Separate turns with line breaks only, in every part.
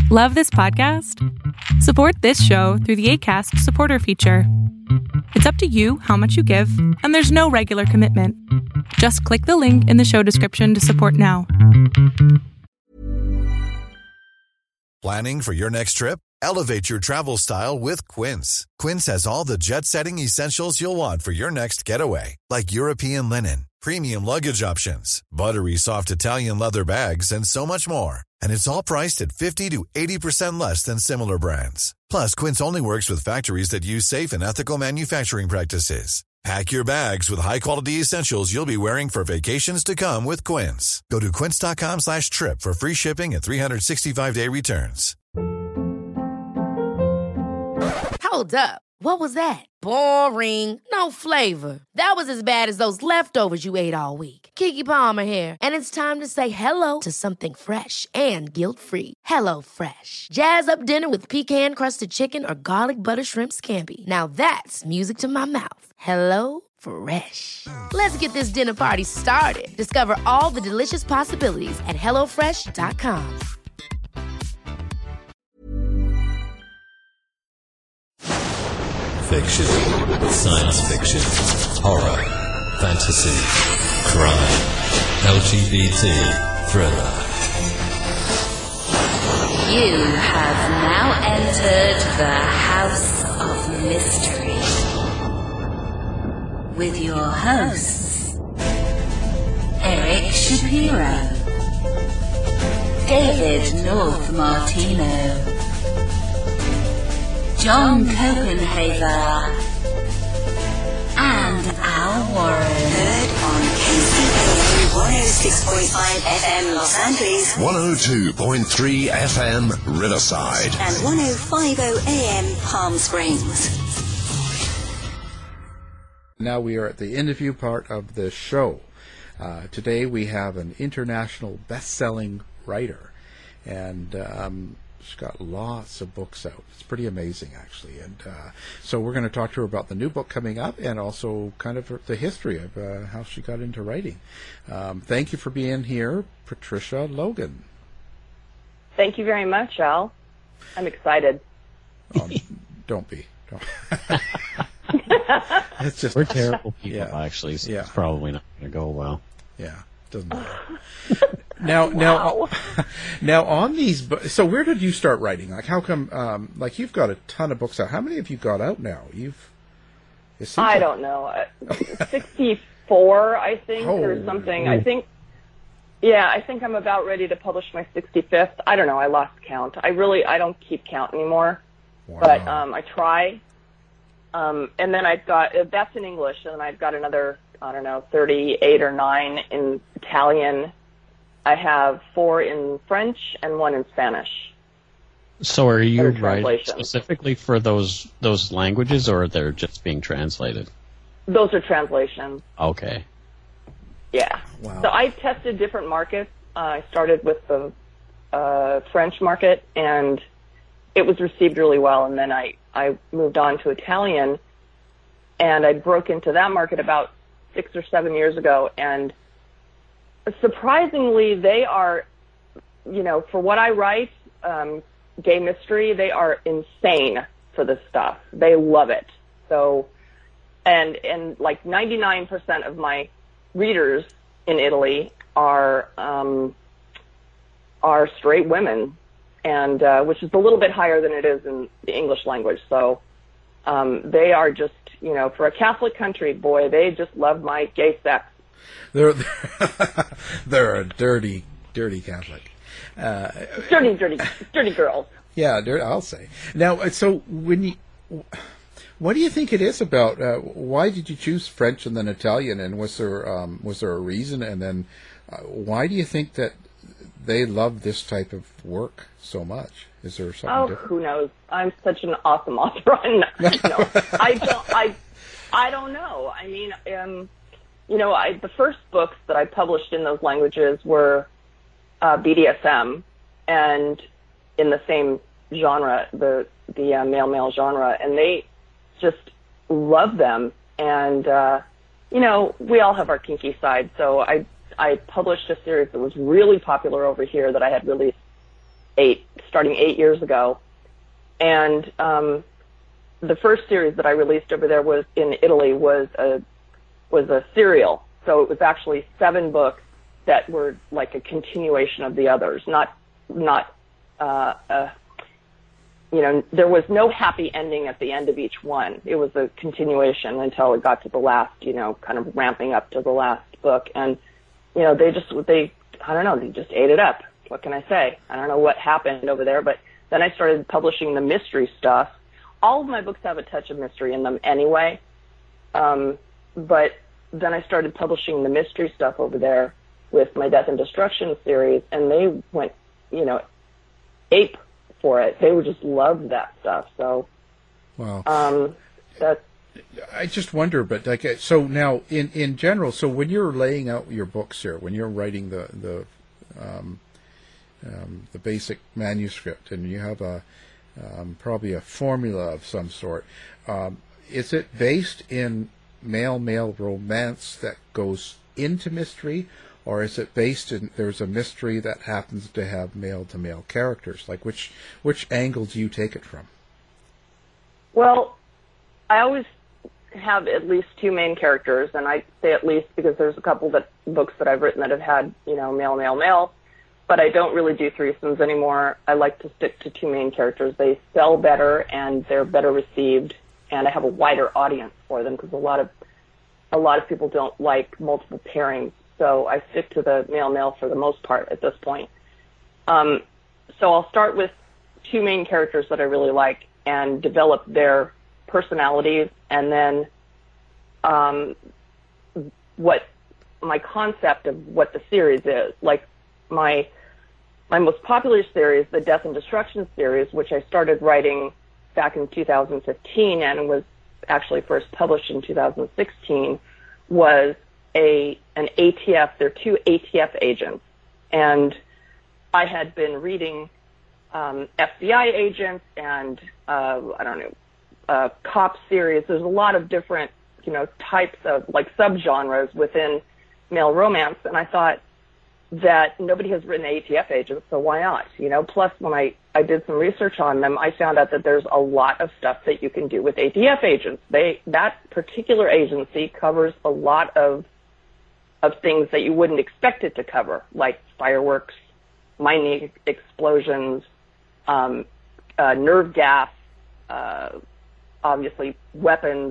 Love this podcast? Support this show through the Acast supporter feature. It's up to you how much you give, and there's no regular commitment. Just click the link in the show description to support now.
Planning for your next trip? Elevate your travel style with Quince. Quince has all the jet-setting essentials you'll want for your next getaway, like European linen, premium luggage options, buttery soft Italian leather bags, and so much more. And it's all priced at 50 to 80% less than similar brands. Plus, Quince only works with factories that use safe and ethical manufacturing practices. Pack your bags with high-quality essentials you'll be wearing for vacations to come with Quince. Go to quince.com/trip for free shipping and 365-day returns.
Hold up. What was that? Boring. No flavor. That was as bad as those leftovers you ate all week. Keke Palmer here. And it's time to say hello to something fresh and guilt-free. Hello Fresh. Jazz up dinner with pecan-crusted chicken or garlic butter shrimp scampi. Now that's music to my mouth. Hello Fresh. Let's get this dinner party started. Discover all the delicious possibilities at hellofresh.com.
Fiction, science fiction, horror, fantasy, crime, LGBT, thriller.
You have now entered the House of Mystery with your hosts, Eric Shapiro, David North Martino, John Copenhaver, and Al Warren.
Heard on KCAA 106.5 FM Los Angeles,
102.3 FM Riverside,
and 105.0 AM Palm Springs.
Now we are at the interview part of the show. Today we have an international best-selling writer, and she's got lots of books out. It's pretty amazing, actually. And so we're going to talk to her about the new book coming up and also kind of the history of how she got into writing. Thank you for being here, Patricia Logan.
Thank you very much, Al. I'm excited.
Don't be. Don't. It's just
we're terrible people,
yeah.
Actually. So
yeah.
It's probably not going to go well.
Yeah, doesn't matter. Now on these. So where did you start writing? Like, how come? Like, you've got a ton of books out. How many have you got out now?
I don't know. 64, I think, or something. I think I'm about ready to publish my 65th. I don't know. I lost count. I don't keep count anymore. Wow. But I try. And then I've got that's in English, and I've got another, 38 or 9 in Italian. I have 4 in French and 1 in Spanish.
So are you writing specifically for those languages, or they're just being translated?
Those are translations.
Okay.
Yeah. Wow. So I've tested different markets. I started with the French market, and it was received really well. And then I moved on to Italian, and I broke into that market about 6 or 7 years ago. And surprisingly, they are, for what I write, gay mystery, they are insane for this stuff. They love it. So, and like 99% of my readers in Italy are straight women, and which is a little bit higher than it is in the English language. So they are just, for a Catholic country, boy, they just love my gay sex.
They're a dirty Catholic.
Dirty girls.
Yeah, I'll say. Now, so what do you think it is about? Why did you choose French and then Italian? And was there a reason? And then why do you think that they love this type of work so much? Is there something different?
Who knows? I'm such an awesome author. I don't know. I mean, the first books that I published in those languages were BDSM, and in the same genre, the male genre, and they just love them. And we all have our kinky side. So I published a series that was really popular over here that I had released 8 starting 8 years ago. And the first series that I released over there was in Italy was a serial. So it was actually 7 books that were like a continuation of the others, there was no happy ending at the end of each one. It was a continuation until it got to the last, kind of ramping up to the last book. And, they just ate it up. What can I say? I don't know what happened over there, but then I started publishing the mystery stuff. All of my books have a touch of mystery in them anyway. But then I started publishing the mystery stuff over there with my Death and Destruction series, and they went, ape for it. They would just love that stuff. So,
wow.
That's.
I just wonder, but so now in general, so when you're laying out your books here, when you're writing the basic manuscript, and you have probably a formula of some sort, is it based in male-male romance that goes into mystery? Or is it based in, there's a mystery that happens to have male-to-male characters? Like, which angle do you take it from?
Well, I always have at least 2 main characters, and I say at least because there's a couple books that I've written that have had, male, but I don't really do threesomes anymore. I like to stick to 2 main characters. They sell better, and they're better received, and I have a wider audience for them because a lot of people don't like multiple pairings. So I stick to the male-male for the most part at this point. So I'll start with 2 main characters that I really like and develop their personalities, and then what my concept of what the series is. Like my most popular series, the Death and Destruction series, which I started writing back in 2015 and was actually first published in 2016, was an ATF. They're 2 ATF agents, and I had been reading FBI agents and cop series. There's a lot of different types of like subgenres within male romance, and I thought that nobody has written ATF agents, so why not? Plus when I did some research on them, I found out that there's a lot of stuff that you can do with ATF agents. That particular agency covers a lot of things that you wouldn't expect it to cover, like fireworks, mining explosions, nerve gas, obviously weapons,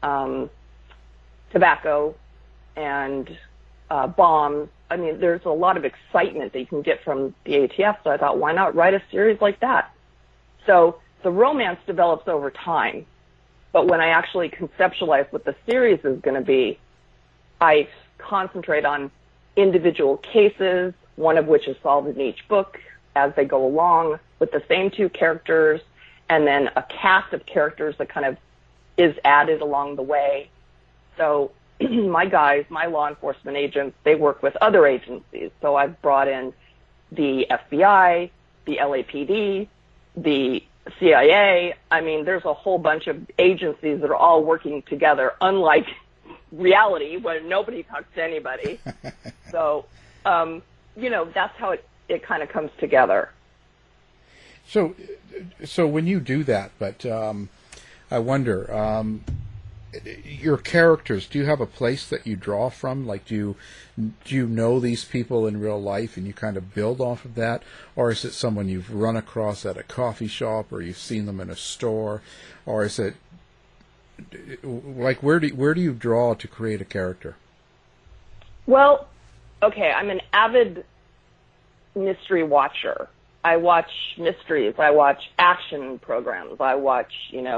tobacco, and bombs. I mean, there's a lot of excitement that you can get from the ATF, so I thought, why not write a series like that? So the romance develops over time, but when I actually conceptualize what the series is going to be, I concentrate on individual cases, one of which is solved in each book as they go along with the same 2 characters, and then a cast of characters that kind of is added along the way. So my guys, my law enforcement agents, they work with other agencies. So I've brought in the FBI, the LAPD, the CIA. I mean, there's a whole bunch of agencies that are all working together, unlike reality where nobody talks to anybody. So, that's how it kind of comes together.
So when you do that, but I wonder, your characters, do you have a place that you draw from? Like, do you know these people in real life and you kind of build off of that? Or is it someone you've run across at a coffee shop, or you've seen them in a store? Or is it, like, where do you draw to create a character?
Well, okay, I'm an avid mystery watcher. I watch mysteries. I watch action programs. I watch,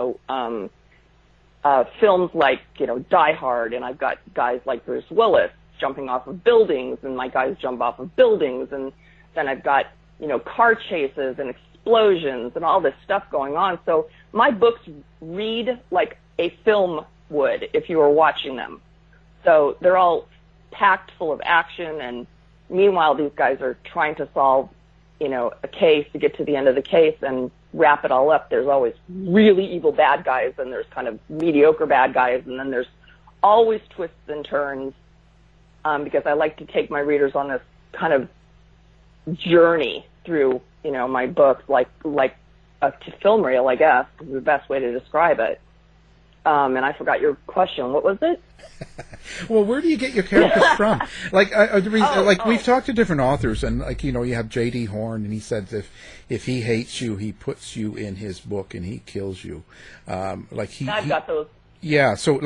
films like, Die Hard, and I've got guys like Bruce Willis jumping off of buildings, and my guys jump off of buildings, and then I've got, car chases and explosions and all this stuff going on. So my books read like a film would if you were watching them. So they're all packed full of action, and meanwhile these guys are trying to solve, a case to get to the end of the case and wrap it all up. There's always really evil bad guys, and there's kind of mediocre bad guys, and then there's always twists and turns, because I like to take my readers on this kind of journey through, my books like a film reel, I guess, is the best way to describe it. And I forgot your question. What was it?
Well, where do you get your characters from? We've talked to different authors, and you have J.D. Horn, and he said if he hates you, he puts you in his book and he kills you.
I've got those.
Yeah. So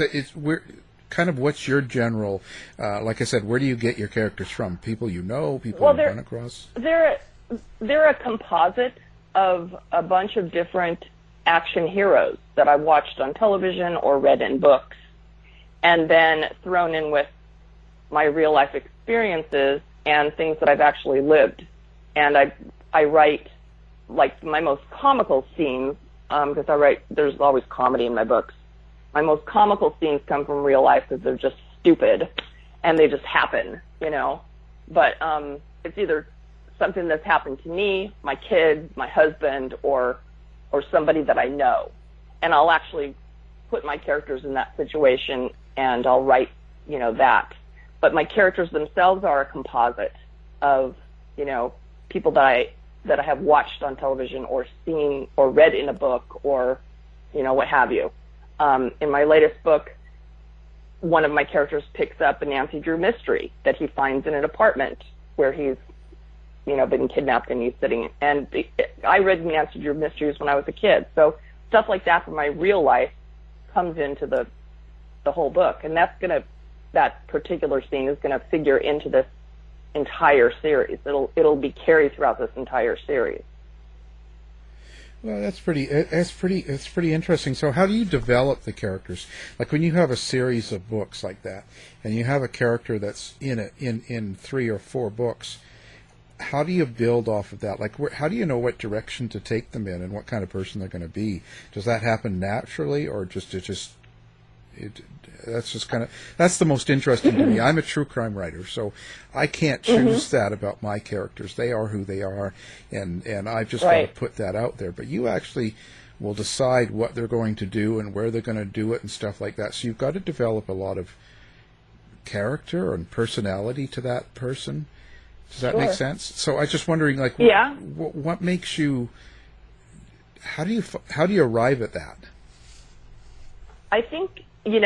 what's your general? Like I said, where do you get your characters from? People you know, people you've run across.
They're a composite of a bunch of different action heroes that I've watched on television or read in books, and then thrown in with my real life experiences and things that I've actually lived. And I write like my most comical scenes, because there's always comedy in my books. My most comical scenes come from real life because they're just stupid and they just happen, But it's either something that's happened to me, my kids, my husband, or somebody that I know. And I'll actually put my characters in that situation and I'll write, that. But my characters themselves are a composite of, people that I have watched on television or seen or read in a book or, what have you. In my latest book, one of my characters picks up a Nancy Drew mystery that he finds in an apartment where he's, been kidnapped and he's sitting. And I read Nancy Drew mysteries when I was a kid. So stuff like that from my real life comes into the whole book. And that particular scene is going to figure into this entire series. It'll be carried throughout this entire series.
Well, that's pretty interesting. So how do you develop the characters? Like when you have a series of books like that, and you have a character that's in 3 or 4 books, how do you build off of that? Like, how do you know what direction to take them in and what kind of person they're going to be? Does that happen naturally, or that's the most interesting to me. I'm a true crime writer, so I can't choose that about my characters. They are who they are, and I've just got to put that out there. But you actually will decide what they're going to do and where they're going to do it and stuff like that. So you've got to develop a lot of character and personality to that person. Does that make sense? So I was just wondering, what makes you? How do you arrive at that?
I think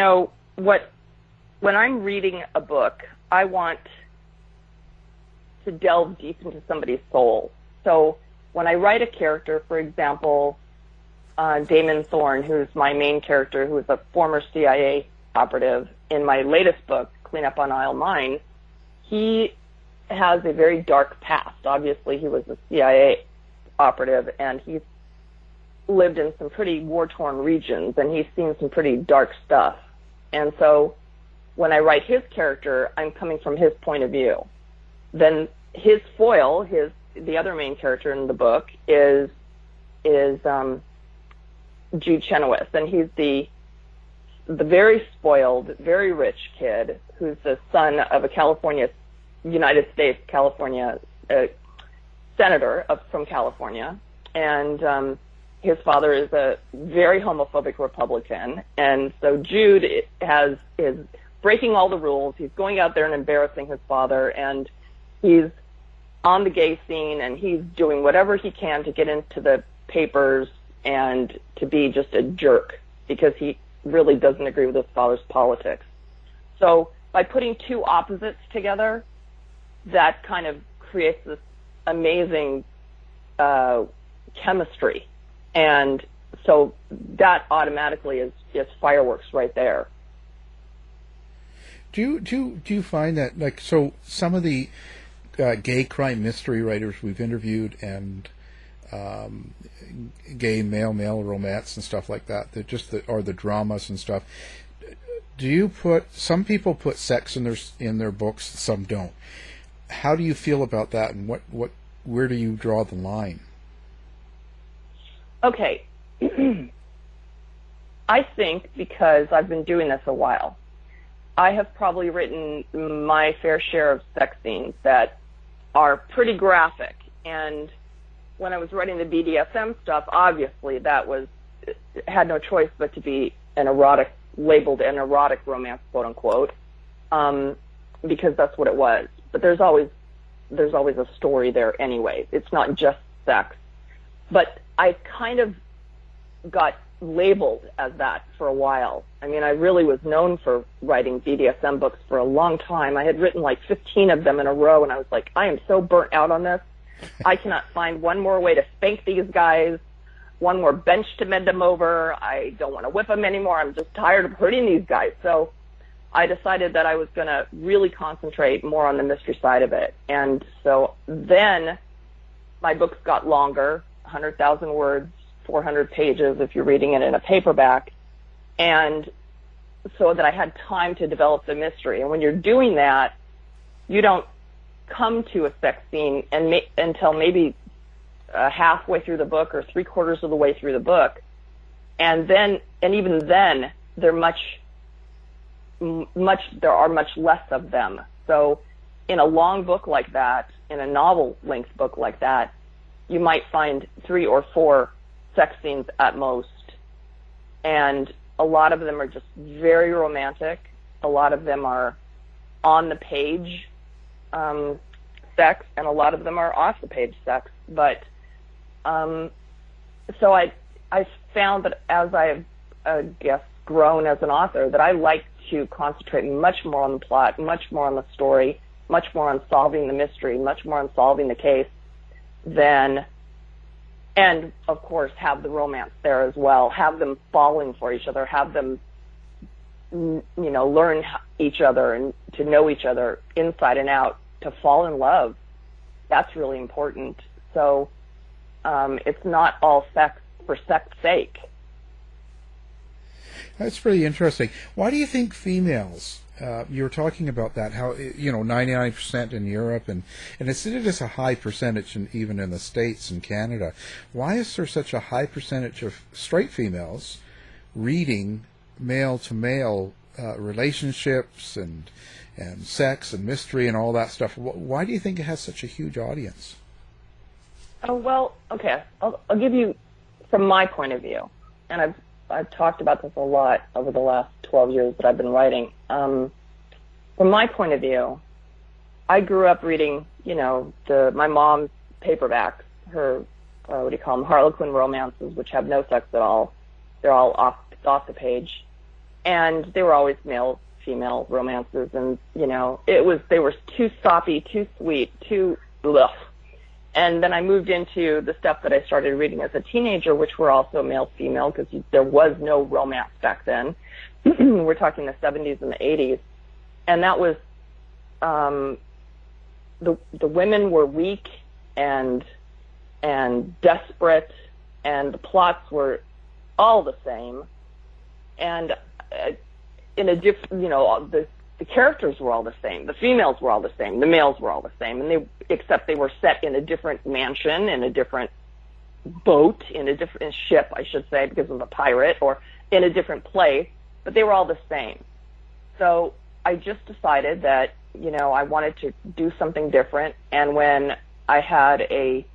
when I'm reading a book, I want to delve deep into somebody's soul. So when I write a character, for example, Damon Thorne, who's my main character, who is a former CIA operative, in my latest book, Clean Up on Aisle 9, he has a very dark past. Obviously, he was a CIA operative, and he's lived in some pretty war-torn regions, and he's seen some pretty dark stuff. And so when I write his character, I'm coming from his point of view. Then his foil, the other main character in the book, is Jude Chenoweth, and he's the very spoiled, very rich kid who's the son of a United States California senator from California, and his father is a very homophobic Republican, and so Jude is breaking all the rules. He's going out there and embarrassing his father, and he's on the gay scene, and he's doing whatever he can to get into the papers and to be just a jerk because he really doesn't agree with his father's politics. So by putting two opposites together, that kind of creates this amazing chemistry. And so that automatically is fireworks right there.
Do you find that, like, so some of the gay crime mystery writers we've interviewed and gay male romance and stuff like that, or the dramas and stuff, some people put sex in their books, some don't. How do you feel about that, and where do you draw the line?
Okay. I think because I've been doing this a while, I have probably written my fair share of sex scenes that are pretty graphic. And when I was writing the BDSM stuff, obviously had no choice but to be labeled an erotic romance, quote unquote, because that's what it was. But there's always there's always a story there anyway. It's not just sex. But I kind of got labeled as that for a while. I mean, I really was known for writing BDSM books for a long time. I had written like 15 of them in a row, and I was like, I am so burnt out on this. I cannot find one more way to spank these guys, one more bench to bend them over. I don't want to whip them anymore. I'm just tired of hurting these guys. So I decided that I was going to really concentrate more on the mystery side of it. And so then my books got longer, 100,000 words, 400 pages if you're reading it in a paperback, and so that I had time to develop the mystery. And when you're doing that, you don't come to a sex scene until maybe halfway through the book or 3/4 of the way through the book. And even then, there are much less of them. So in a long book like that, in a novel-length book like that, you might find 3 or 4 sex scenes at most. And a lot of them are just very romantic. A lot of them are on the page sex, and a lot of them are off the page sex. But so I found that as I've grown as an author, that I like to concentrate much more on the plot, much more on the story, much more on solving the mystery, much more on solving the case and of course have the romance there as well, have them falling for each other, have them, learn each other and to know each other inside and out, to fall in love. That's really important. So it's not all sex for sex sake.
That's pretty interesting. Why do you think females, you were talking about that, how, 99% in Europe, and it is a high percentage even in the States and Canada. Why is there such a high percentage of straight females reading male-to-male relationships and sex and mystery and all that stuff? Why do you think it has such a huge audience?
Oh, well, okay. I'll give you from my point of view, and I've talked about this a lot over the last 12 years that I've been writing. From my point of view, I grew up reading, my mom's paperbacks, her, Harlequin romances, which have no sex at all. They're all off the page. And they were always male-female romances. And, they were too soppy, too sweet, too ugh. And then I moved into the stuff that I started reading as a teenager, which were also male-female, because there was no romance back then. We're talking the 70s and the 80s. And that was, the women were weak and desperate, and the plots were all the same. And in a different, the characters were all the same. The females were all the same. The males were all the same. Except they were set in a different mansion, in a different boat, in a different ship, I should say, because of a pirate, or in a different place. But they were all the same. So I just decided that, I wanted to do something different. And when I had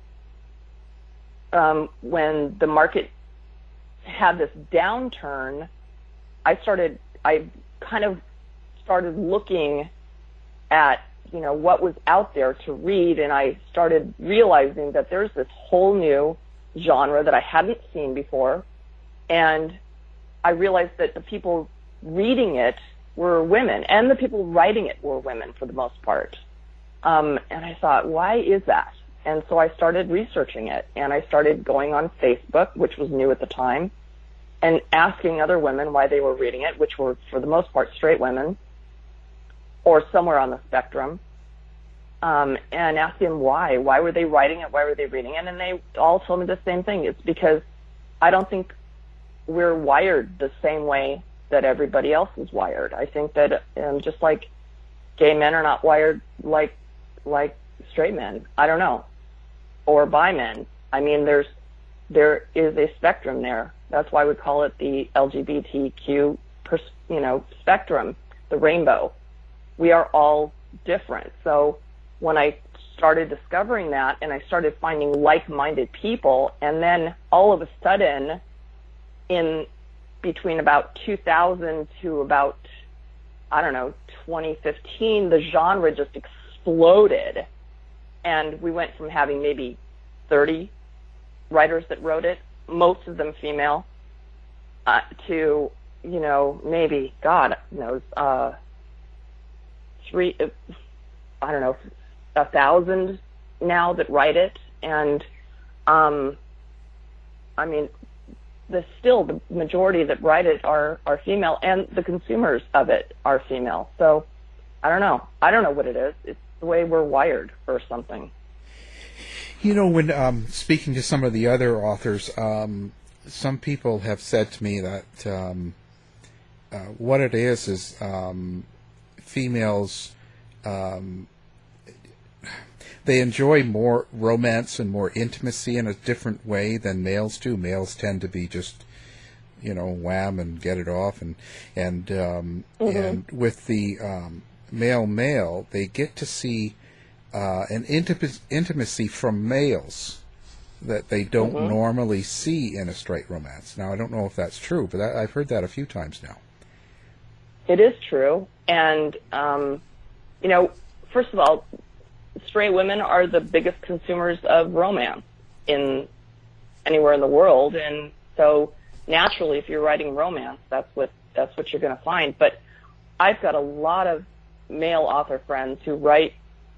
when the market had this downturn, I kind of started looking at, what was out there to read, and I started realizing that there's this whole new genre that I hadn't seen before, and I realized that the people reading it were women, and the people writing it were women for the most part. And I thought, why is that? And so I started researching it, and I started going on Facebook, which was new at the time, and asking other women why they were reading it, which were, for the most part, straight women, or somewhere on the spectrum, and asking them why. Why were they writing it? Why were they reading it? And they all told me the same thing. It's because I don't think we're wired the same way that everybody else is wired. I think that just like gay men are not wired like straight men. I don't know. Or bi men. I mean, there is a spectrum there. That's why we call it the LGBTQ, spectrum, the rainbow. We are all different. So when I started discovering that, and I started finding like-minded people, and then all of a sudden, in between about 2000 to about, 2015, the genre just exploded. And we went from having maybe 30 writers that wrote it, most of them female, to, maybe, God knows, 1,000 now that write it. And, the majority that write it are female, and the consumers of it are female. So I don't know what it is. It's the way we're wired or something.
When speaking to some of the other authors, some people have said to me that what it is females, they enjoy more romance and more intimacy in a different way than males do. Males tend to be just, wham and get it off, and with the male, they get to see an intimacy from males that they don't normally see in a straight romance. Now, I don't know if that's true, but I've heard that a few times now.
It is true, and first of all, straight women are the biggest consumers of romance anywhere in the world, and so naturally, if you're writing romance, that's what you're going to find. But I've got a lot of male author friends who write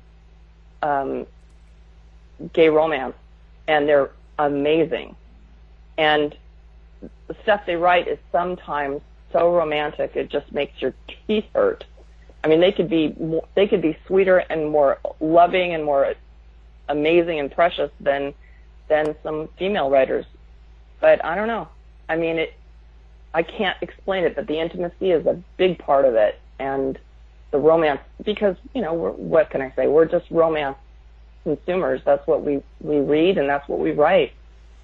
gay romance, and they're amazing. And the stuff they write is sometimes so romantic it just makes your teeth hurt. I mean, they could be sweeter and more loving and more amazing and precious than some female writers. But I don't know. I mean, I can't explain it, but the intimacy is a big part of it, and the romance, because what can I say? We're just romance consumers. That's what we read, and that's what we write.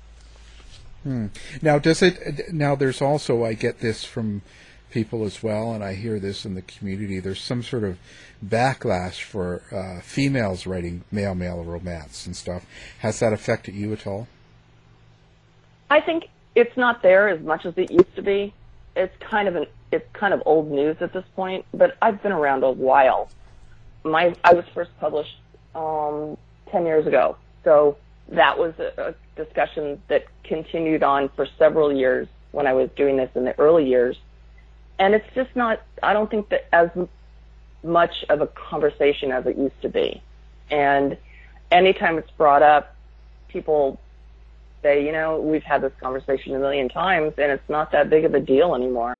Now, there's also, I get this from people as well, and I hear this in the community, there's some sort of backlash for females writing male romance and stuff. Has that affected you at all?
I think it's not there as much as it used to be. It's kind of old news at this point, but I've been around a while. I was first published 10 years ago, so that was a discussion that continued on for several years when I was doing this in the early years. And it's just not, I don't think that as much of a conversation as it used to be. And anytime it's brought up, people say, we've had this conversation a million times, and it's not that big of a deal anymore.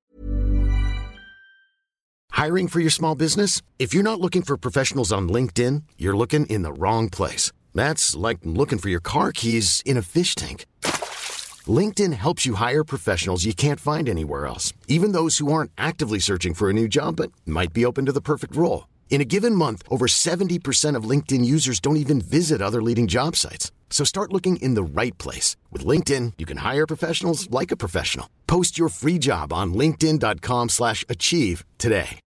Hiring for your small business? If you're not looking for professionals on LinkedIn, you're looking in the wrong place. That's like looking for your car keys in a fish tank. LinkedIn helps you hire professionals you can't find anywhere else, even those who aren't actively searching for a new job but might be open to the perfect role. In a given month, over 70% of LinkedIn users don't even visit other leading job sites. So start looking in the right place. With LinkedIn, you can hire professionals like a professional. Post your free job on linkedin.com/achieve today.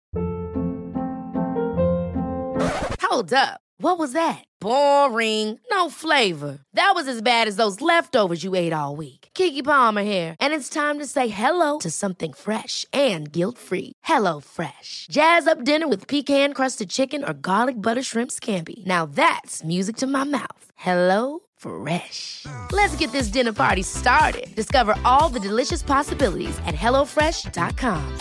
Hold up. What was that? Boring. No flavor. That was as bad as those leftovers you ate all week. Keke Palmer here, and it's time to say hello to something fresh and guilt-free. HelloFresh. Jazz up dinner with pecan-crusted chicken or garlic butter shrimp scampi. Now that's music to my mouth. HelloFresh. Let's get this dinner party started. Discover all the delicious possibilities at HelloFresh.com.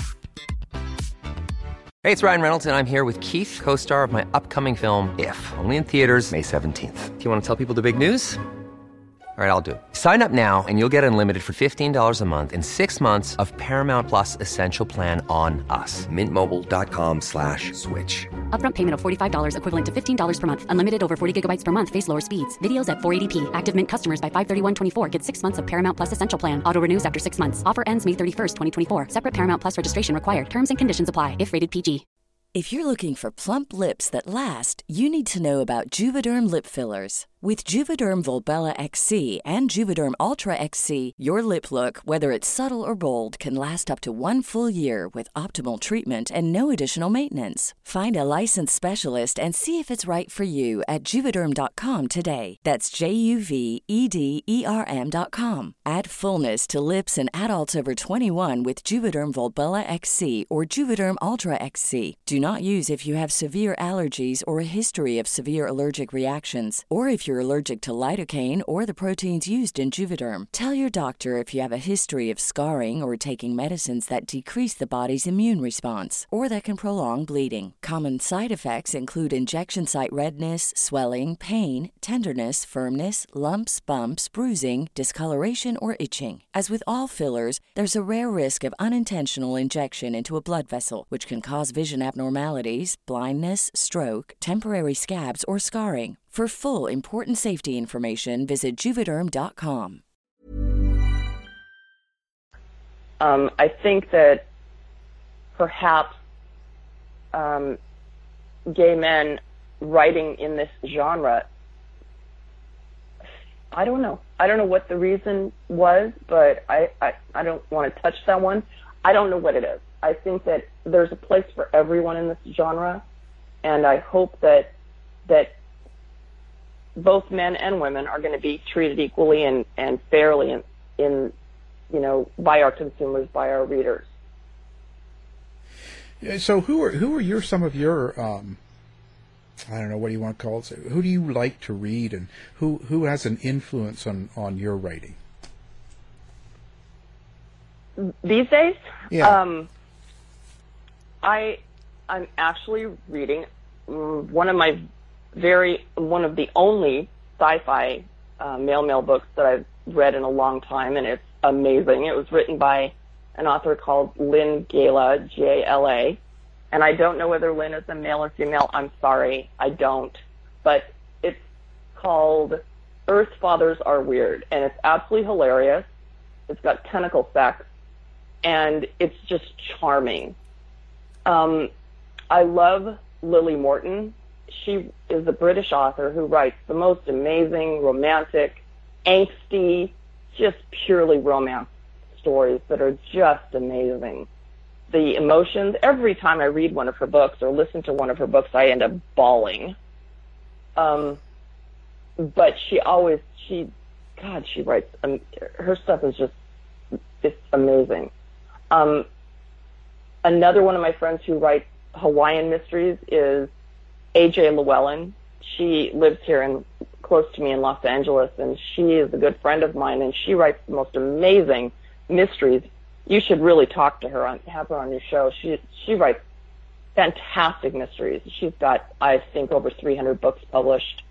Hey, it's Ryan Reynolds, and I'm here with Keith, co-star of my upcoming film, If, only in theaters May 17th. Do you want to tell people the big news? All right, I'll do it. Sign up now and you'll get unlimited for $15 a month and 6 months of Paramount Plus Essential Plan on us. MintMobile.com/switch.
Upfront payment of $45 equivalent to $15 per month. Unlimited over 40 gigabytes per month. Face lower speeds. Videos at 480p. Active Mint customers by 531.24 get 6 months of Paramount Plus Essential Plan. Auto renews after 6 months. Offer ends May 31st, 2024. Separate Paramount Plus registration required. Terms and conditions apply if rated PG.
If you're looking for plump lips that last, you need to know about Juvederm lip fillers. With Juvederm Volbella XC and Juvederm Ultra XC, your lip look, whether it's subtle or bold, can last up to 1 full year with optimal treatment and no additional maintenance. Find a licensed specialist and see if it's right for you at Juvederm.com today. That's JUVEDERM.com. Add fullness to lips in adults over 21 with Juvederm Volbella XC or Juvederm Ultra XC. Do not use if you have severe allergies or a history of severe allergic reactions, or if you're allergic to lidocaine or the proteins used in Juvederm. Tell your doctor if you have a history of scarring or taking medicines that decrease the body's immune response or that can prolong bleeding. Common side effects include injection site redness, swelling, pain, tenderness, firmness, lumps, bumps, bruising, discoloration, or itching. As with all fillers, there's a rare risk of unintentional injection into a blood vessel, which can cause vision abnormalities, blindness, stroke, temporary scabs, or scarring. For full important safety information, visit Juvederm.com.
I think that perhaps gay men writing in this genre, I don't know. I don't know what the reason was, but I don't want to touch that one. I don't know what it is. I think that there's a place for everyone in this genre, and I hope that both men and women are going to be treated equally and fairly in by our consumers, by our readers.
So who are some of your I don't know, what do you want to call it? Who do you like to read, and who has an influence on your writing
these days?
Yeah.
I'm actually reading one of the only sci-fi mail books that I've read in a long time, and it's amazing. It was written by an author called Lynn Gala, Gala, and I don't know whether Lynn is a male or female. I'm sorry, I don't. But it's called Earth Fathers Are Weird, and it's absolutely hilarious. It's got tentacle sex, and it's just charming. I love Lily Morton. She is a British author who writes the most amazing, romantic, angsty, just purely romance stories that are just amazing. The emotions, every time I read one of her books or listen to one of her books, I end up bawling. But she writes, her stuff is it's amazing. Another one of my friends who writes Hawaiian mysteries is A.J. Llewellyn. She lives here close to me in Los Angeles, and she is a good friend of mine, and she writes the most amazing mysteries. You should really talk to her, have her on your show. She writes fantastic mysteries. She's got, I think, over 300 books published.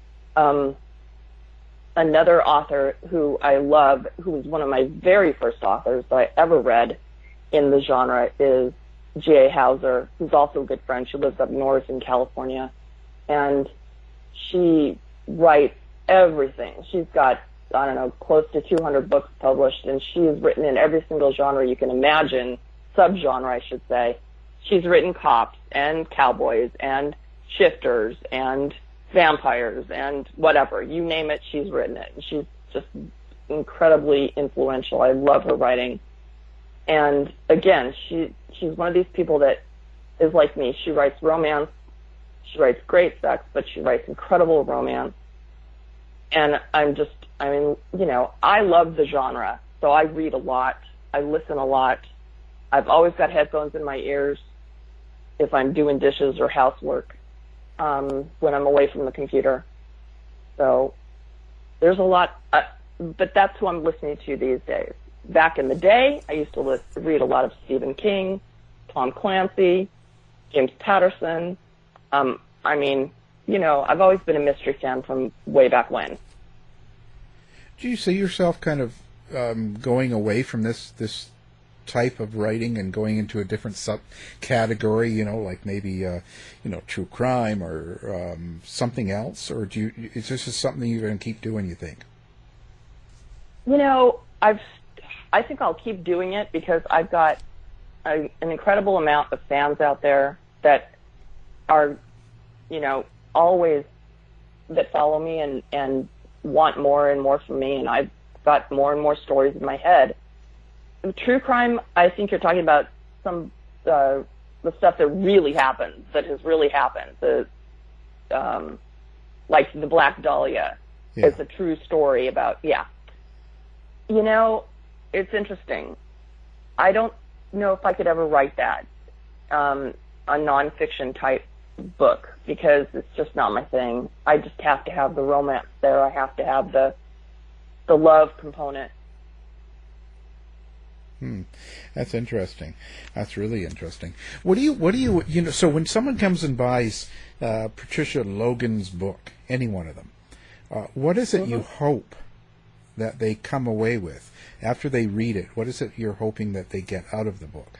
Another author who I love, who was one of my very first authors that I ever read in the genre, is G.A. Hauser, who's also a good friend. She lives up north in California, and she writes everything. She's got, I don't know, close to 200 books published, and she's written in every single genre you can imagine, subgenre, I should say. She's written cops and cowboys and shifters and vampires and whatever. You name it, she's written it. And she's just incredibly influential. I love her writing. And again, she's one of these people that is like me. She writes romance. She writes great sex, but she writes incredible romance. And I love the genre. So I read a lot. I listen a lot. I've always got headphones in my ears if I'm doing dishes or housework, when I'm away from the computer. So there's a lot, but that's who I'm listening to these days. Back in the day, I used to read a lot of Stephen King, Tom Clancy, James Patterson. I've always been a mystery fan from way back when.
Do you see yourself kind of going away from this type of writing and going into a different subcategory, like maybe true crime or something else, or is this just something you're going to keep doing, you think?
I think I'll keep doing it because I've got an incredible amount of fans out there that are, always that follow me and want more and more from me, and I've got more and more stories in my head. True crime, I think you're talking about some the stuff that really happens, that has really happened. Like the Black Dahlia is a true story about, You know, it's interesting. I don't know if I could ever write that, a nonfiction type book, because it's just not my thing. I just have to have the romance there. I have to have the love component.
That's interesting. That's really interesting. What do you so when someone comes and buys Patricia Logan's book, any one of them, what is it you hope that they come away with after they read it? What is it you're hoping that they get out of the book?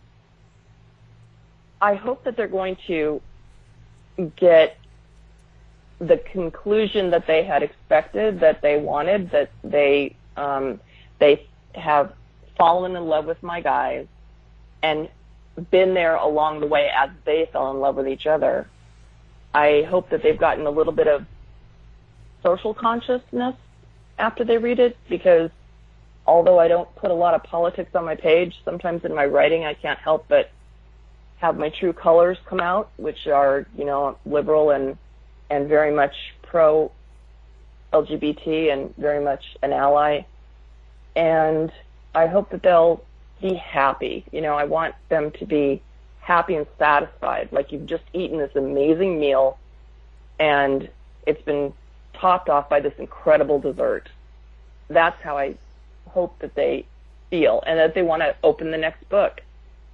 I hope that they're going to get the conclusion that they had expected, that they wanted, that they have fallen in love with my guys and been there along the way as they fell in love with each other. I hope that they've gotten a little bit of social consciousness after they read it, because although I don't put a lot of politics on my page, sometimes in my writing I can't help but have my true colors come out, which are, you know, liberal and very much pro-LGBT and very much an ally. And I hope that they'll be happy. You know, I want them to be happy and satisfied, like you've just eaten this amazing meal and it's been topped off by this incredible dessert. That's how I hope that they feel, and that they want to open the next book.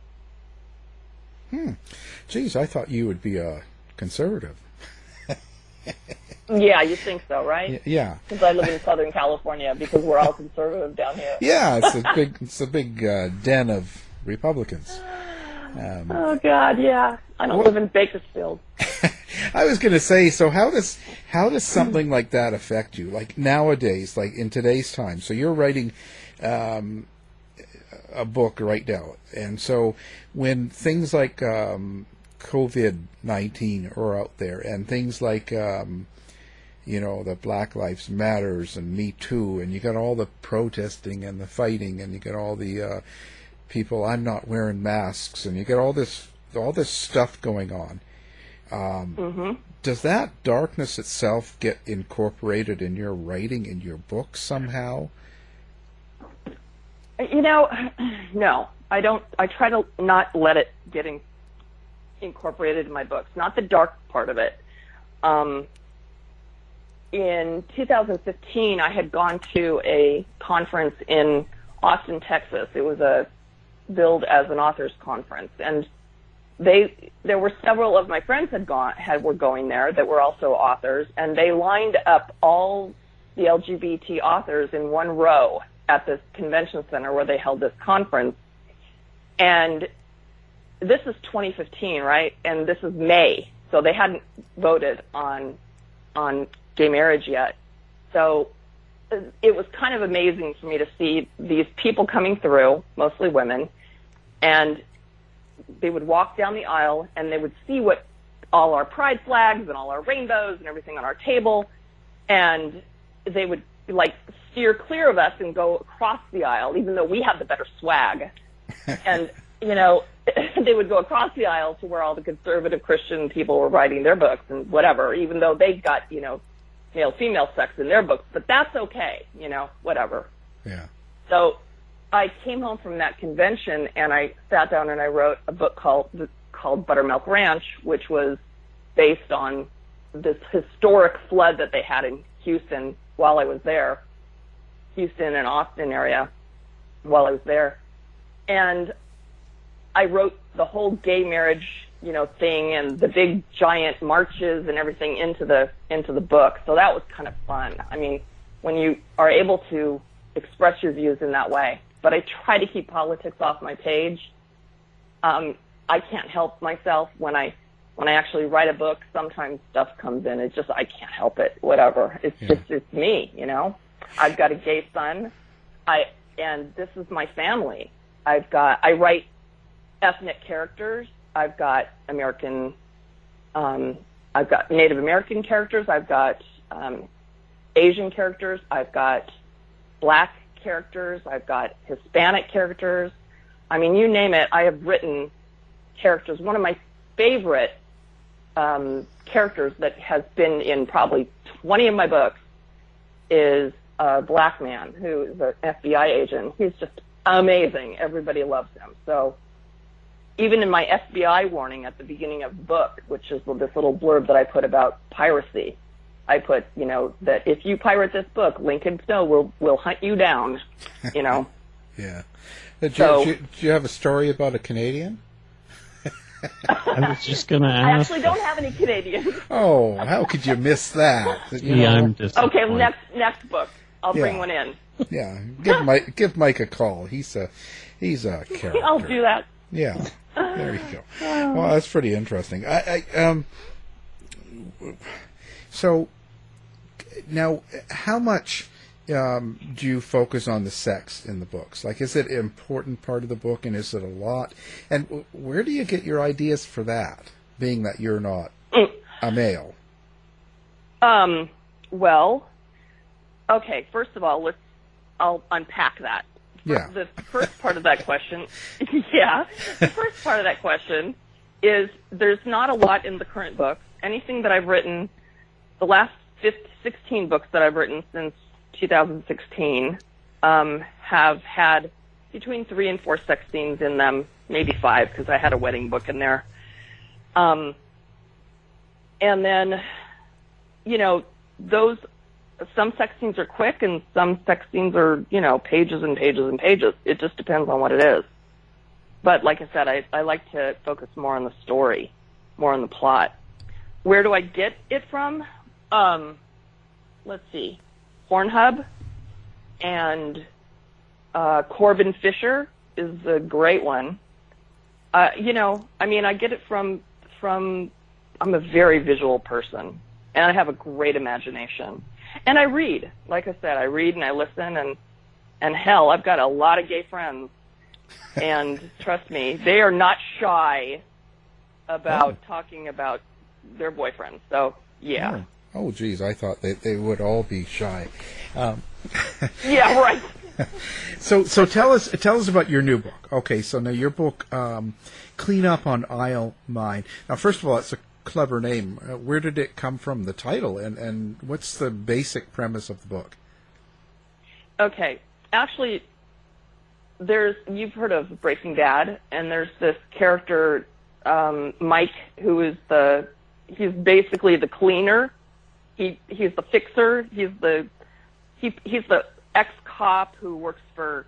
Geez, I thought you would be a conservative.
Yeah, you think so, right?
Yeah.
Because I live in Southern California, because we're all conservative down here.
Yeah, it's a big den of Republicans.
Oh God, yeah. I don't live in Bakersfield.
I was going to say, so how does something like that affect you? Like nowadays, like in today's time. So you're writing a book right now, and so when things like COVID-19 are out there, and things like you know, the Black Lives Matters and Me Too, and you got all the protesting and the fighting, and you got all the people, I'm not wearing masks, and you get all this stuff going on. Does that darkness itself get incorporated in your writing, in your book somehow?
You know, no, I don't. I try to not let it get incorporated in my books, not the dark part of it. In 2015, I had gone to a conference in Austin, Texas. It was a billed as an authors conference, and there were several of my friends were going there that were also authors, and they lined up all the LGBT authors in one row at this convention center where they held this conference. And this is 2015, right? And this is May, so they hadn't voted on gay marriage yet. So it was kind of amazing for me to see these people coming through, mostly women, and they would walk down the aisle and they would see what all our pride flags and all our rainbows and everything on our table, and they would like steer clear of us and go across the aisle, even though we had the better swag. And, you know, they would go across the aisle to where all the conservative Christian people were writing their books and whatever, even though they got, you know, male-female sex in their books, but that's okay, you know, whatever.
Yeah.
So I came home from that convention and I sat down and I wrote a book called Buttermilk Ranch, which was based on this historic flood that they had in Houston while I was there, Houston and Austin area while I was there. And I wrote the whole gay marriage, you know, thing and the big giant marches and everything into the book. So that was kind of fun. I mean, when you are able to express your views in that way. But I try to keep politics off my page. I can't help myself when I actually write a book. Sometimes stuff comes in. It's just I can't help it. Whatever. It's me. You know. I've got a gay son. And this is my family. I write ethnic characters. I've got American I've got Native American characters. I've got Asian characters. I've got Black characters. I've got Hispanic characters. I mean, you name it, I have written characters. One of my favorite characters that has been in probably 20 of my books is a Black man who is an FBI agent. He's just amazing. Everybody loves him. So even in my FBI warning at the beginning of the book, which is this little blurb that I put about piracy, I put, that if you pirate this book, Lincoln Snow will hunt you down,
Yeah. Do you have a story about a Canadian?
I was just going to ask.
I actually don't have any Canadians.
Oh, how could you miss that?
I'm disappointed.
Okay, next book. I'll bring one in.
Yeah, give Mike a call. He's a character.
I'll do that.
Yeah, there you go. Well, that's pretty interesting. So now, how much do you focus on the sex in the books? Like, is it an important part of the book, and is it a lot? And where do you get your ideas for that, being that you're not a male?
Well, okay, first of all, I'll unpack that.
Yeah.
The first part of that question, the first part of that question is there's not a lot in the current book. Anything that I've written, the last 16 books that I've written since 2016 have had between 3 and 4 sex scenes in them, maybe 5 because I had a wedding book in there. And then, some sex scenes are quick and some sex scenes are, pages and pages and pages. It just depends on what it is. But like I said, I like to focus more on the story, more on the plot. Where do I get it from? Let's see. Pornhub and Corbin Fisher is a great one. I get it from I'm a very visual person, and I have a great imagination. And I read. Like I said, I read and I listen, and hell, I've got a lot of gay friends. And trust me, they are not shy about talking about their boyfriends. So, yeah.
Oh, geez, I thought they would all be shy.
Yeah, right.
So tell us about your new book. Okay, so now your book, Clean Up on Aisle 9. Now, first of all, it's a clever name. Where did it come from, the title, and what's the basic premise of the book? Okay,
actually, you've heard of Breaking Bad, and there's this character, Mike, who is he's basically the cleaner. He's the fixer. He's the ex-cop who works for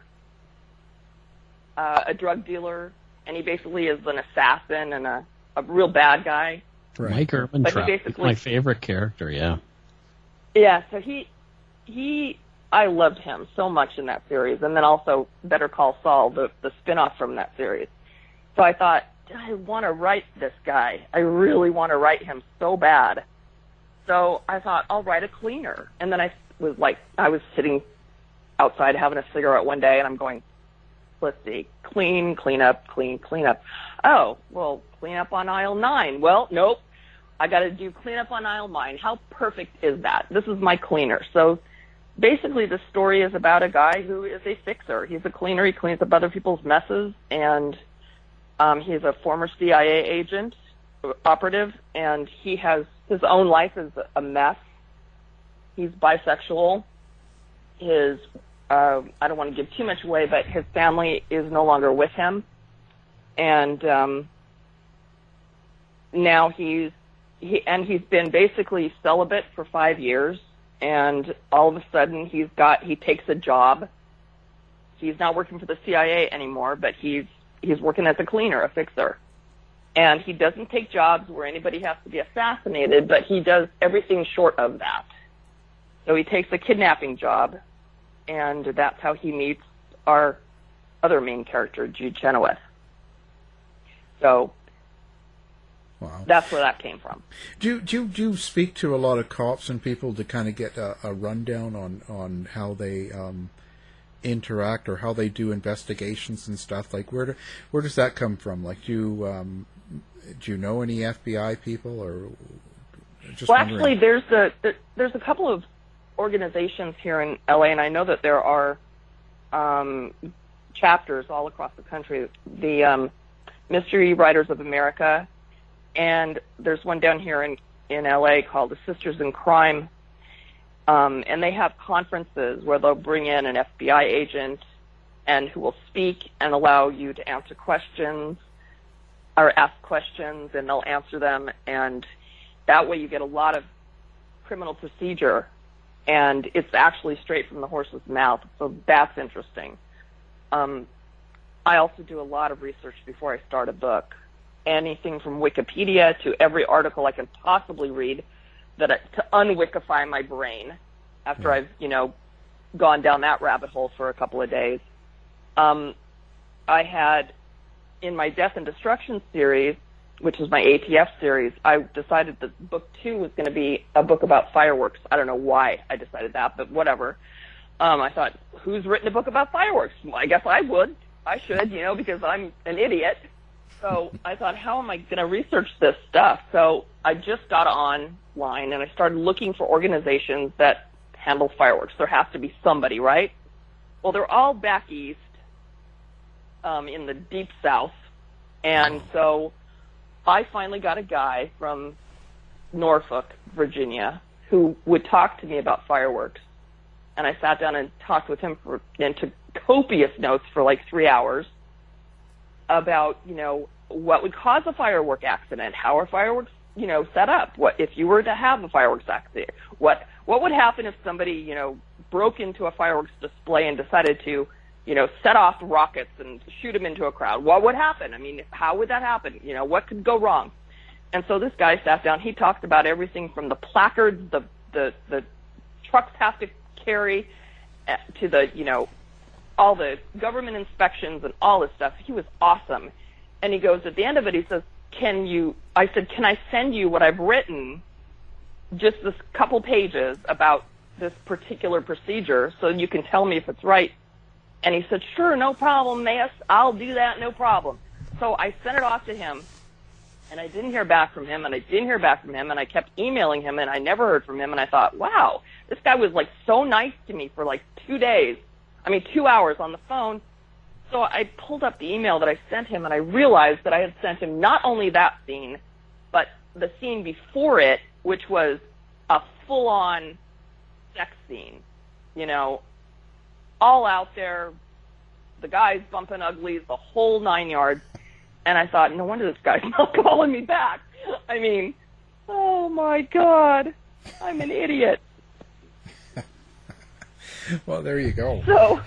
a drug dealer, and he basically is an assassin and a real bad guy.
Right. Mike Ehrmantraut is my favorite character, yeah.
Yeah, so I loved him so much in that series, and then also Better Call Saul, the spinoff from that series. So I thought, I want to write this guy. I really want to write him so bad. So I thought, I'll write a cleaner. And then I was sitting outside having a cigarette one day, and I'm going, let's see, clean up. Oh, well, clean up on aisle 9. Well, nope. I got to do clean up on aisle 9. How perfect is that? This is my cleaner. So basically the story is about a guy who is a fixer. He's a cleaner. He cleans up other people's messes, and he's a former CIA agent, operative, and he has his own life is a mess. He's bisexual. I don't want to give too much away, but his family is no longer with him, and now he's been basically celibate for 5 years, and all of a sudden he takes a job. He's not working for the CIA anymore, but he's working as a cleaner, a fixer. And he doesn't take jobs where anybody has to be assassinated, but he does everything short of that. So he takes a kidnapping job, and that's how he meets our other main character, Jude Chenoweth. So wow. That's where that came from.
Do you speak to a lot of cops and people to kind of get a rundown on how they interact or how they do investigations and stuff? Like, where does that come from? Like, do you know any FBI people, or Just
well,
wondering.
actually, there's a couple of organizations here in LA, and I know that there are chapters all across the country. The Mystery Writers of America, and there's one down here in LA called the Sisters in Crime, and they have conferences where they'll bring in an FBI agent and who will speak and allow you to answer questions or ask questions, and they'll answer them, and that way you get a lot of criminal procedure, and it's actually straight from the horse's mouth, so that's interesting. I also do a lot of research before I start a book. Anything from Wikipedia to every article I can possibly read to unwikify my brain after I've, gone down that rabbit hole for a couple of days. I had, in my Death and Destruction series, which is my ATF series, I decided that book 2 was going to be a book about fireworks. I don't know why I decided that, but whatever. I thought, who's written a book about fireworks? Well, I guess I would. I should, because I'm an idiot. So I thought, how am I going to research this stuff? So I just got online and I started looking for organizations that handle fireworks. There has to be somebody, right? Well, they're all back east in the deep south. And so I finally got a guy from Norfolk, Virginia, who would talk to me about fireworks. And I sat down and talked with him and took copious notes for like 3 hours about, what would cause a firework accident? How are fireworks, set up? What if you were to have a fireworks accident? What would happen if somebody, broke into a fireworks display and decided to, set off rockets and shoot them into a crowd? What would happen? I mean, how would that happen? What could go wrong? And so this guy sat down. He talked about everything from the placards, the trucks have to carry, to the, all the government inspections and all this stuff. He was awesome. And he goes, at the end of it, he says, I said, can I send you what I've written, just this couple pages about this particular procedure so you can tell me if it's right? And he said, sure, no problem, Mayes, I'll do that, no problem. So I sent it off to him, and I didn't hear back from him, and I didn't hear back from him, and I kept emailing him, and I never heard from him, and I thought, wow, this guy was, so nice to me for, 2 hours on the phone. So I pulled up the email that I sent him, and I realized that I had sent him not only that scene, but the scene before it, which was a full-on sex scene, all out there, the guys bumping uglies, the whole 9 yards. And I thought, no wonder this guy's not calling me back. I mean, oh my God, I'm an idiot.
Well, there you go.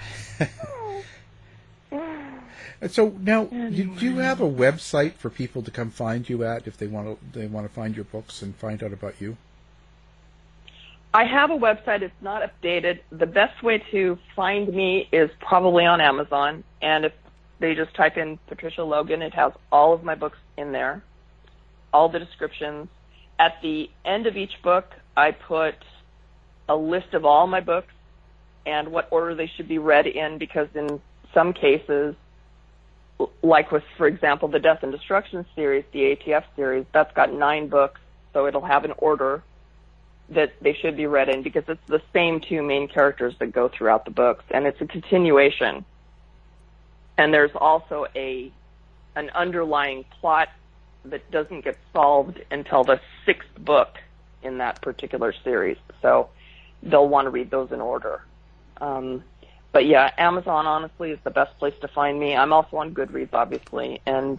So now, do you have a website for people to come find you at if they want to find your books and find out about you?
I have a website. It's not updated. The best way to find me is probably on Amazon. And if they just type in Patricia Logan, it has all of my books in there, all the descriptions. At the end of each book, I put a list of all my books and what order they should be read in, because in some cases, like with, for example, the Death and Destruction series, the ATF series, that's got 9 books, so it'll have an an that they should be read in, because it's the same 2 main characters that go throughout the books, and it's a continuation. And there's also an underlying plot that doesn't get solved until the 6th book in that particular series. So they'll want to read those in order. But yeah, Amazon honestly is the best place to find me. I'm also on Goodreads, obviously, and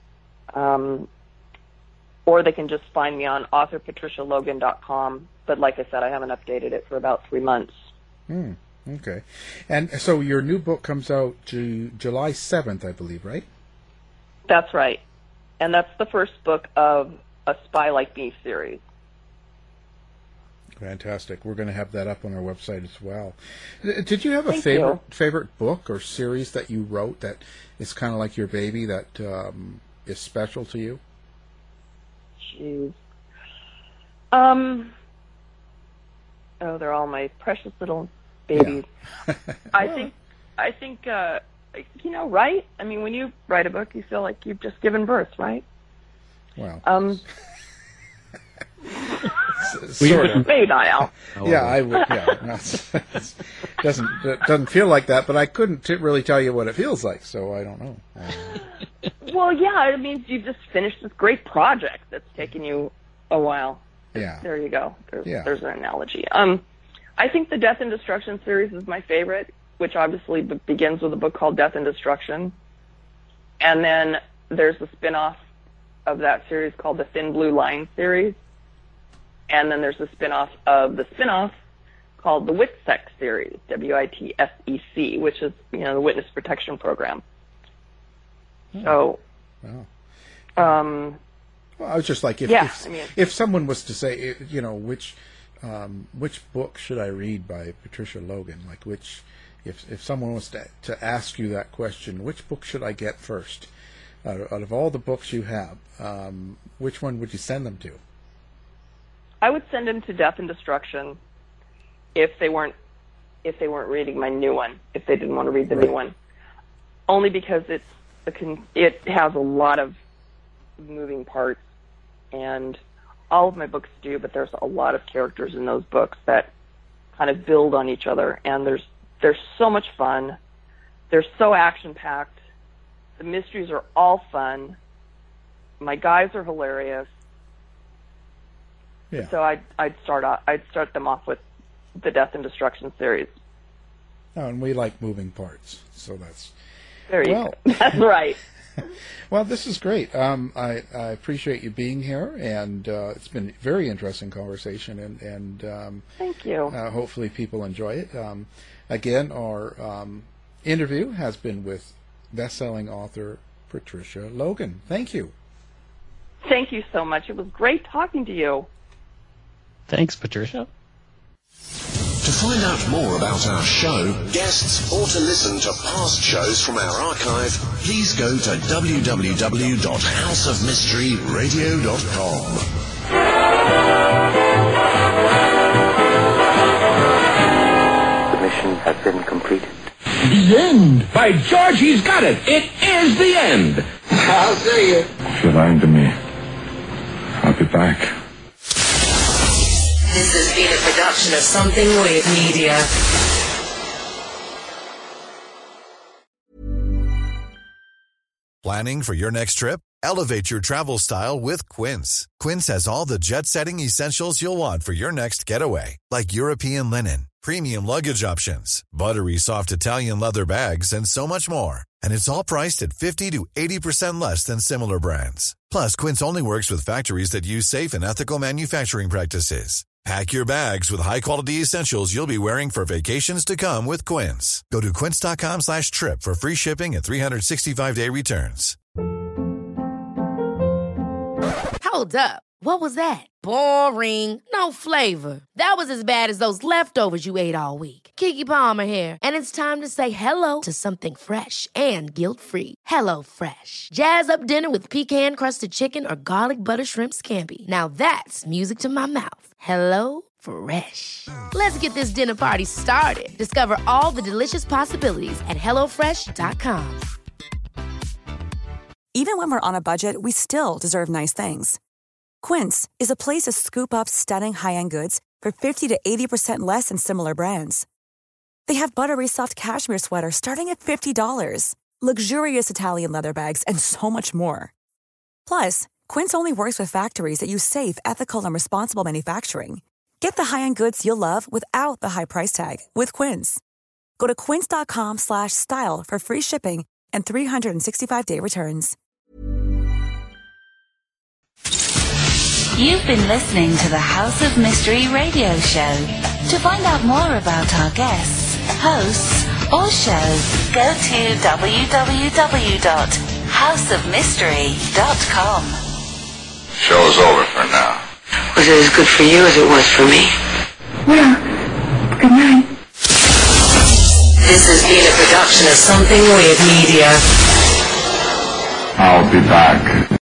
or they can just find me on authorpatricialogan.com. But like I said, I haven't updated it for about 3 months.
Okay. And so your new book comes out July 7th, I believe, right?
That's right. And that's the first book of a Spy Like Me series.
Fantastic. We're going to have that up on our website as well. Did you have a favorite book or series that you wrote that is kind of like your baby, that is special to you?
Jeez. They're all my precious little babies. Yeah. I think, right? I mean, when you write a book, you feel like you've just given birth, right?
Well. Sort of.
Maybe not, Al.
Yeah, I would. Yeah, doesn't feel like that, but I couldn't really tell you what it feels like, so I don't know.
Well, yeah, it means you've just finished this great project that's taken you a while.
Yeah.
There you go. There's an analogy. I think the Death and Destruction series is my favorite, which obviously begins with a book called Death and Destruction. And then there's a spin-off of that series called the Thin Blue Line series. And then there's a spin-off of the spin-off called the WITSEC series, WITSEC, which is, the Witness Protection Program. So,
wow. Well, I was just like, if someone was to say, which book should I read by Patricia Logan? Like, if someone was to ask you that question, which book should I get first? Out of all the books you have, which one would you send them to?
I would send them to Death and Destruction if they weren't reading my new one, if they didn't want to read the new one. Only because it has a lot of moving parts, and all of my books do, but there's a lot of characters in those books that kind of build on each other, and they're so much fun. They're so action-packed. The mysteries are all fun. My guys are hilarious.
Yeah.
So I'd start them off with the Death and Destruction series.
Oh, and we like moving parts, so that's
that's right.
Well, this is great. I appreciate you being here, and it's been a very interesting conversation, and
thank you.
Hopefully people enjoy it. Again, our interview has been with best-selling author Patricia Logan. Thank you.
Thank you so much. It was great talking to you.
Thanks, Patricia.
To find out more about our show, guests, or to listen to past shows from our archive, please go to www.houseofmysteryradio.com.
The mission has been completed.
The end! By George, he's got it! It is the end!
I'll see you.
If you're lying to me, I'll be back.
This has been a production of Something Weird Media.
Planning for your next trip? Elevate your travel style with Quince. Quince has all the jet-setting essentials you'll want for your next getaway, like European linen, premium luggage options, buttery soft Italian leather bags, and so much more. And it's all priced at 50 to 80% less than similar brands. Plus, Quince only works with factories that use safe and ethical manufacturing practices. Pack your bags with high-quality essentials you'll be wearing for vacations to come with Quince. Go to quince.com/trip for free shipping and 365-day returns.
Hold up. What was that? Boring. No flavor. That was as bad as those leftovers you ate all week. Keke Palmer here, and it's time to say hello to something fresh and guilt-free. Hello Fresh. Jazz up dinner with pecan-crusted chicken or garlic butter shrimp scampi. Now that's music to my mouth. Hello Fresh. Let's get this dinner party started. Discover all the delicious possibilities at HelloFresh.com.
Even when we're on a budget, we still deserve nice things. Quince is a place to scoop up stunning high-end goods for 50 to 80% less than similar brands. They have buttery soft cashmere sweaters starting at $50, luxurious Italian leather bags, and so much more. Plus, Quince only works with factories that use safe, ethical, and responsible manufacturing. Get the high-end goods you'll love without the high price tag with Quince. Go to quince.com/style for free shipping and 365-day returns.
You've been listening to the House of Mystery radio show. To find out more about our guests, hosts, or shows, go to www.houseofmystery.com.
Show's over for now.
Was it as good for you as it was for me?
Well, good night.
This has been a production of Something Weird Media.
I'll be back.